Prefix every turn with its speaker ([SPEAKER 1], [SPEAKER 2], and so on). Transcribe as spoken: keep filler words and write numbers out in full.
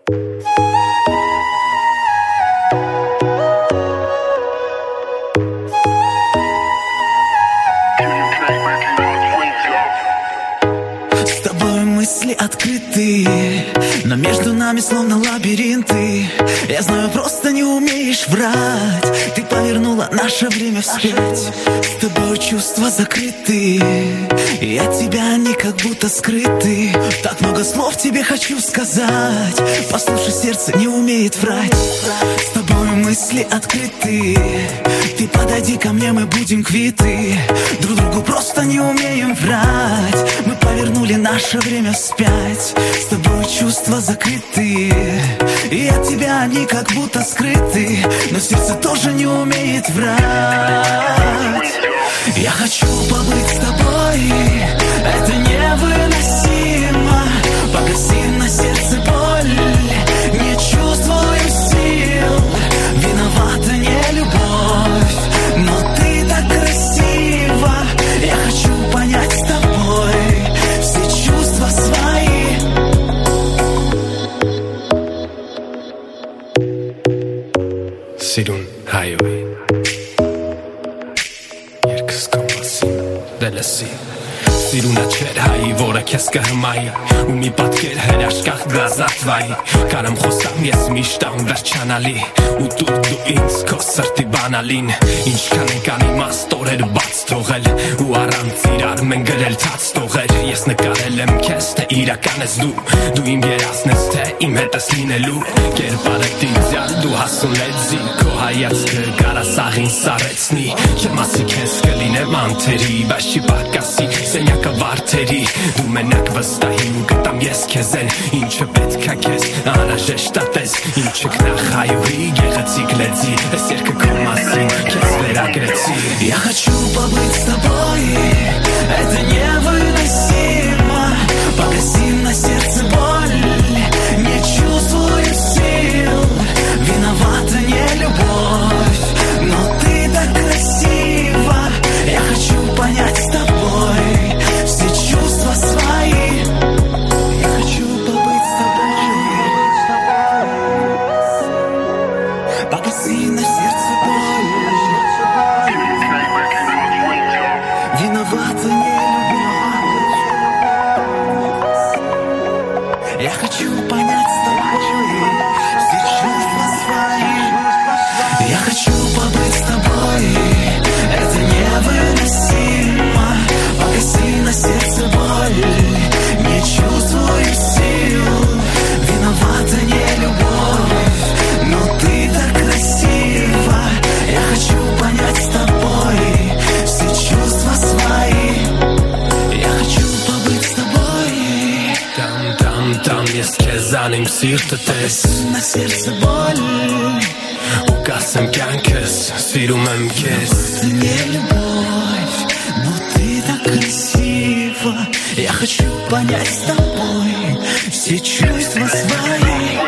[SPEAKER 1] Открытые, но между нами словно лабиринты. Я знаю, просто не умеешь врать. Ты повернула наше время вспять. С тобой чувства закрыты, и от тебя они как будто скрыты. Так много слов тебе хочу сказать. Послушай, сердце не умеет врать. С тобой мысли открыты. Ты подойди ко мне, мы будем квиты. Друг другу просто не умеем врать. Мы повернули наше время вспять. С тобой чувства закрыты, и от тебя они как будто скрыты. Но сердце тоже не умеет врать. Я хочу побыть с тобой, это невыносимо. Погаси на сердце боль, не чувствую сил. Виновата не любовь, но ты так красива. Я хочу понять с тобой все чувства свои.
[SPEAKER 2] Sirun highway Երկս կամասին դելեսի Սիրունա չեր հայի, որը քեզ կհմայի Ու մի պատկեր հրաշքախ գազատվայի Կարամ խոսամ ես միշտ անվերջանալի Ու դու դու ինձ քո սրտի բանալին Ինչքան ենք անիմաստ օրերը բաց թողել Ու առանց իրար մեն գրել թաց թողեր Ես նկարել եմ քեզ, թե իրական ես դու Դու իմ երազն ես, թե իմ հետ ես լինելու Կերպարը դիձյալ, դու հասուն լեձի Քո հայացքը կարա սաղին սարեցնի Չեմ ասի քեզ կլինեմ անթերի Բայց չի պակասի սենյակը վարդերի Դու մենակ վստահի ու գտամ ես քեզ են Ինչը պետքա քեզ անհրաժեշտ ա տես Ինչը կնախայուրի գեղեցիկ լեձի Ես երկը քո մասին քեզ վերագրեցի
[SPEAKER 1] Я хочу побыть с тобой, это невыносимо. Погаси на сердце боль, не чувствую сил. Виновата не любовь, но ты так красива. Я хочу понять с тобой все чувства свои. Я хочу побыть с тобой, погаси на сердце боль. Виновата не любовь. Я хочу понять с тобой все чувства свои. Я хочу побыть с тобой, это невыносимо. Погаси на сердце боль, не чувствую сил. Виновата не любовь, но ты так красива. Я хочу понять с тобой все чувства свои. Я хочу побыть с тобой.
[SPEAKER 2] Там, там, там ես քեզ անիմ սիրտը տես
[SPEAKER 1] На сердце боль,
[SPEAKER 2] Ու կասեմ կյանքս սիրում եմ քեզ
[SPEAKER 1] это не любовь, но ты так красива. Я хочу понять с тобой все чувства свои.